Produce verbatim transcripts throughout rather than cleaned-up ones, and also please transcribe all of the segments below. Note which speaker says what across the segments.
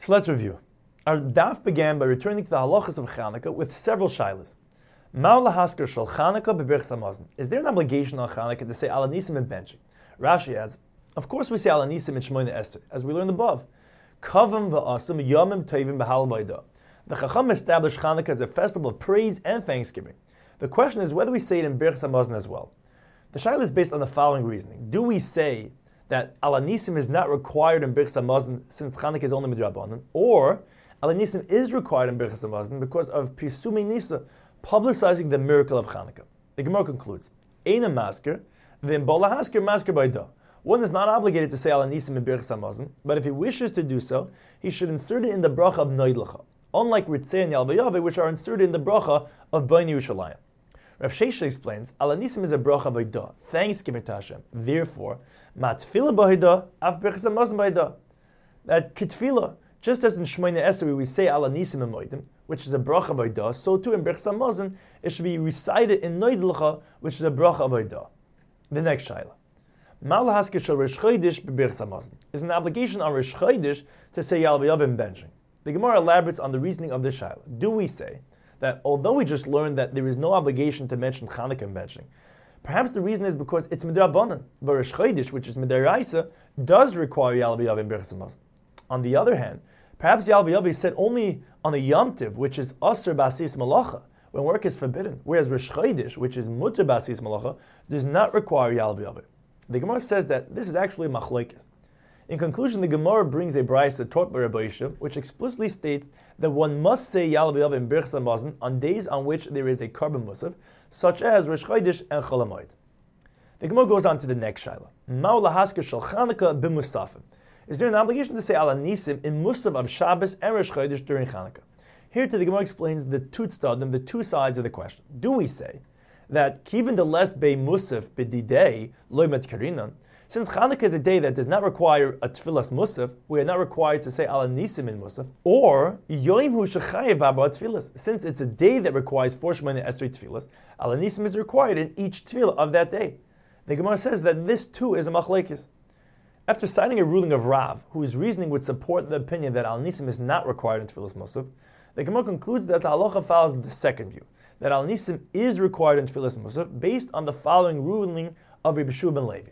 Speaker 1: So let's review. Our daf began by returning to the halachas of Chanukah with several shilas. Ma'u lahasker shel Chanukah b'birchas hamazon. Is there an obligation on Chanukah to say Al Hanisim and benching? Rashi adds, of course we say Al Hanisim in Shemona Esther, as we learned above. Kavam v'asum yomim tovim b'hal vayda. The Chacham established Chanukah as a festival of praise and thanksgiving. The question is whether we say it in Birchas Hamazon as well. The shaila is based on the following reasoning. Do we say that Al Hanisim is not required in Birchas Hamazon since Chanukah is only midrabanan, or Al Hanisim is required in Birchas Hamazon because of Pisumei Nisa, publicizing the miracle of Chanukah? The Gemara concludes, Eina masker, v'im bo lahasker masker b'ida. One is not obligated to say Al Hanisim in Birchas Hamazon, but if he wishes to do so, he should insert it in the bracha of Noidlacha, unlike Ritzei and Yalvayave, which are inserted in the bracha of Bnei Yerushalayim. Rav Shesha explains, Al Hanisim is a bracha v'ida, thanksgiving to Hashem. Therefore, matfila b'ida, af Birchas Hamazon b'ida. That kitfila, just as in Shemona Esther we say Al Hanisim and Moedim, which is a bracha v'ida, so too in Birchas Hamazon it should be recited in Noidlacha, which is a bracha v'ida. The next shaila. Mal hasker shel Rosh Chodesh b'Birchas Hamazon. Is an obligation on Rosh Chodesh to say Yalvayav and benching. The Gemara elaborates on the reasoning of this shaila. Do we say that although we just learned that there is no obligation to mention Chanukah and benching, perhaps the reason is because it's midrabanan, but Rosh Chodesh, which is midaraisa, does require Yalvayav and Birchas Hamazon. On the other hand, perhaps Yalvayav is said only on a Yom Tov, which is Asr Basis Malacha, when work is forbidden, whereas Rosh Chodesh, which is Mutar Basis Malacha, does not require Yalvayav. The Gemara says that this is actually machlokes. In conclusion, the Gemara brings a brayso taught by Rabbi Yisha, which explicitly states that one must say Yalvayav in Birchas Hamazon on days on which there is a carbon musaf, such as Rosh Chodesh and Chol HaMoed. The Gemara goes on to the next shaila. Ma'u lahasker shel Chanukah b'musafim. Is there an obligation to say Al Hanisim in Musaf of Shabbos and Rosh Chodesh during Chanukah? Here too, the Gemara explains the two tzadim, the two sides of the question. Do we say that Kivin the less Bei Musaf b'didei loy met karinan, since Chanukah is a day that does not require a tefillas Musaf, we are not required to say Al Hanisim in Musaf, or Yoim hu shechayev b'arba tefillas, since it's a day that requires four Shemona Esrei tefillas, Al Hanisim is required in each tefillah of that day. The Gemara says that this too is a machlekes. After citing a ruling of Rav, whose reasoning would support the opinion that Al Hanisim is not required in tefillas Musaf, the Gemara concludes that the halacha follows the second view, that Al Hanisim is required in tefillas Musaf based on the following ruling of Rabbi Shua ben Levi.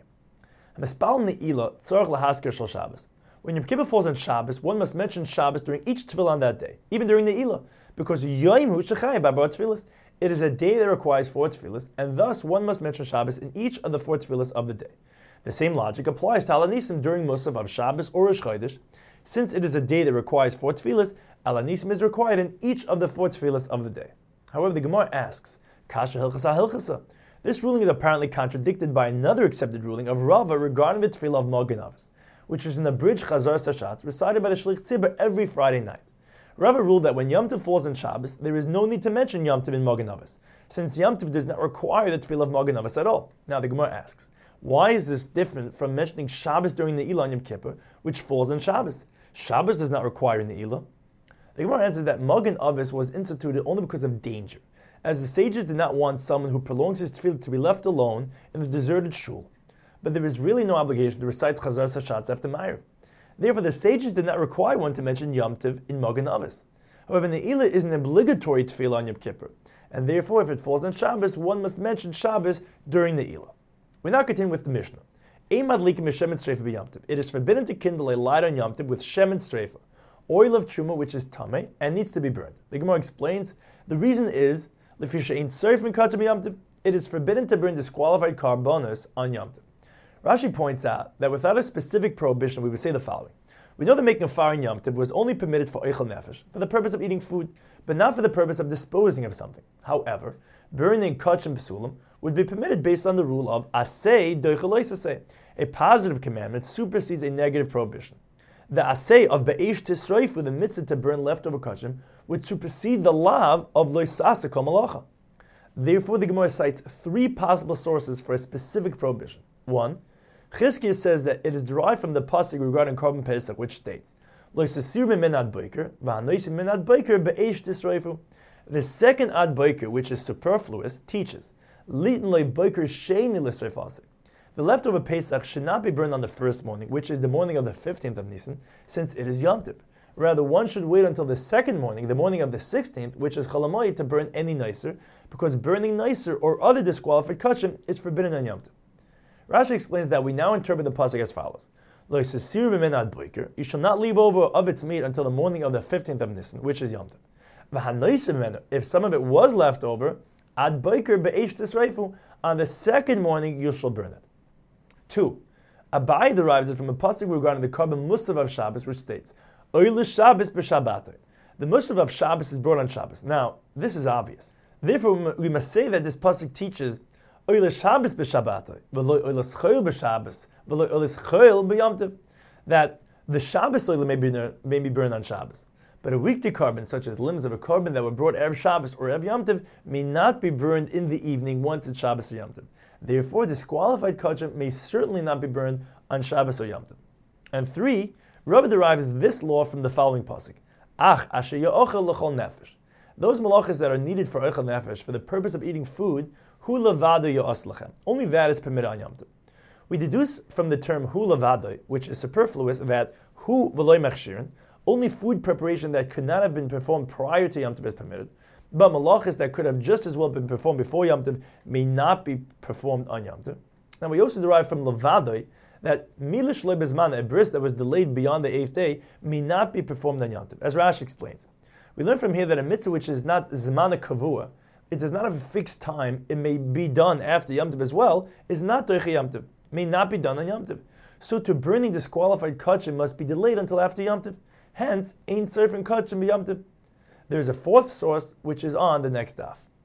Speaker 1: When Yom Kippur falls on Shabbos, one must mention Shabbos during each tefillah on that day, even during the Ilah, because Yom Hu Shechayim B'Arba Tefillas. It is a day that requires four tefillas, and thus one must mention Shabbos in each of the four tefillas of the day. The same logic applies to Al Hanisim during Musaf of Shabbos or Rosh Chodesh. Since it is a day that requires four tefillas, Al Hanisim is required in each of the four tefillas of the day. However, the Gemara asks, Kasha Hilchasa Hilchasa. This ruling is apparently contradicted by another accepted ruling of Rava regarding the tefillah of Magen Avos, which is an abridged Chazar Sashat recited by the Shlich Tzibur every Friday night. Rava ruled that when Yom Tov falls on Shabbos, there is no need to mention Yom Tov in Magen Avos, since Yom Tov does not require the tefillah of Magen Avos at all. Now the Gemara asks, why is this different from mentioning Shabbos during the Ilah on Yom Kippur, which falls on Shabbos? Shabbos does not require in the Ilah. The Gemara answers that Magen Avos was instituted only because of danger, as the sages did not want someone who prolongs his tefillah to be left alone in the deserted shul. But there is really no obligation to recite Chazar Sashatz after Ma'ariv. Therefore, the sages did not require one to mention Yom Tov in Magen Avos. However, the Ilah is an obligatory tefillah on Yom Kippur, and therefore, if it falls on Shabbos, one must mention Shabbos during the Ilah. We now continue with the Mishnah. It is forbidden to kindle a light on Yom Tov with shem and streifa, oil of truma which is tameh and needs to be burned. The Gemara explains the reason is it is forbidden to burn disqualified carbonos on Yom Tov. Rashi points out that without a specific prohibition, we would say the following. We know that making a fire in Yom Tov was only permitted for eichel nefesh, for the purpose of eating food, but not for the purpose of disposing of something. However, burning kach and psulim would be permitted based on the rule of asay doichel asay. A positive commandment supersedes a negative prohibition. The asay of be'esh tisroifu, the mitzvah to burn leftover kachim, would supersede the lav of loisasa kol malacha. Therefore, the Gemara cites three possible sources for a specific prohibition. One, Chizkiah says that it is derived from the pasuk regarding Korban Pesach, which states, "Loisasir min ad boiker, v'hanoisim min ad boiker be'esh tisroifu." The second ad boiker, which is superfluous, teaches, "Litin loy boiker sheini l'sreifasik." The leftover Pesach should not be burned on the first morning, which is the morning of the fifteenth of Nisan, since it is Yom Tov. Rather, one should wait until the second morning, the morning of the sixteenth, which is Chol Hamoed, to burn any nicer, because burning nicer or other disqualified kachim is forbidden on Yom Tov. Rashi explains that we now interpret the pasuk as follows: Lo yisasiru b'men ad boker, you shall not leave over of its meat until the morning of the fifteenth of Nisan, which is Yom Tov. V'hanaiser b'men, if some of it was left over, ad boker be'esh tisreifu, on the second morning you shall burn it. Two, Abai derives it from a pasuk regarding the carbon musav of Shabbos, which states, Oile Shabbos b'Shabbatay. The musav of Shabbos is brought on Shabbos. Now, this is obvious. Therefore, we must say that this pasuk teaches Oile Shabbos b'Shabbatay, v'lo oile schoil b'Shabbos, v'lo oile schoil b'Yom Tov, that the Shabbos oil may be, may be burned on Shabbos, but a weekday carbon, such as limbs of a carbon that were brought Erev Shabbos or Erev Yom Tov, may not be burned in the evening once it's Shabbos or Yom Tov. Therefore, disqualified kachim may certainly not be burned on Shabbos or Yom Tov. And three, Rava derives this law from the following pasuk: Ach asher ya'ochel l'chol nefesh. Those malachas that are needed for ochel nefesh, for the purpose of eating food, hu levado ya'as lachem. Only that is permitted on Yom Tov. We deduce from the term hu levado, which is superfluous, that hu v'loy mechshirin, only food preparation that could not have been performed prior to Yom Tov is permitted, but malachas that could have just as well been performed before Yom Tov may not be performed on Yom Tov. Now we also derive from levadoi that milish lebezman, a bris that was delayed beyond the eighth day, may not be performed on Yom Tov. As Rashi explains, we learn from here that a mitzvah which is not zmana kavua, it does not have a fixed time, it may be done after Yom Tov as well, is not doiche Yom Tov, may not be done on Yom Tov. So to burning disqualified kachim must be delayed until after Yom Tov. Hence, ein surfing kachim b'Yom Tov. There is a fourth source which is on the next daf.